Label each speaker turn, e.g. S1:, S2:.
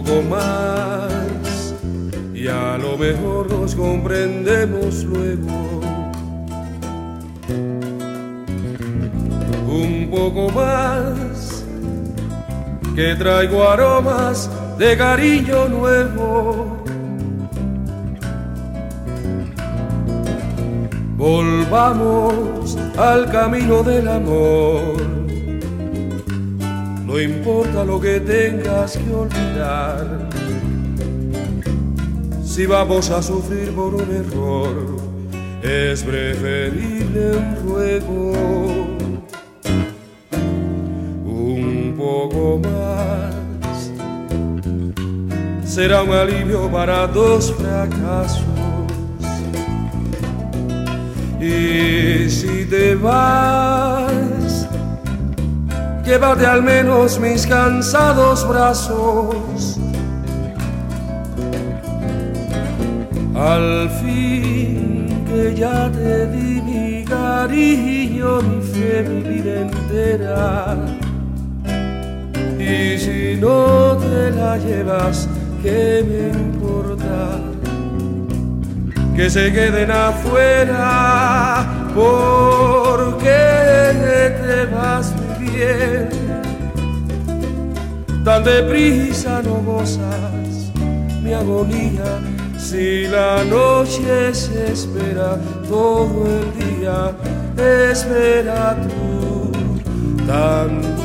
S1: poco más y a lo mejor nos comprendemos luego. Un poco más, que traigo aromas de cariño nuevo. Volvamos al camino del amor. No importa lo que tengas que olvidar, si vamos a sufrir por un error, es preferible un ruego. Un poco más será un alivio para dos fracasos. Y si te vas, llévate al menos mis cansados brazos. Al fin que ya te di mi cariño, mi fe, mi vida entera. Y si no te la llevas, ¿qué me importa? Que se queden afuera, porque te vas muy bien. Tan deprisa no gozas mi agonía, si la noche se espera todo el día, espera tú tan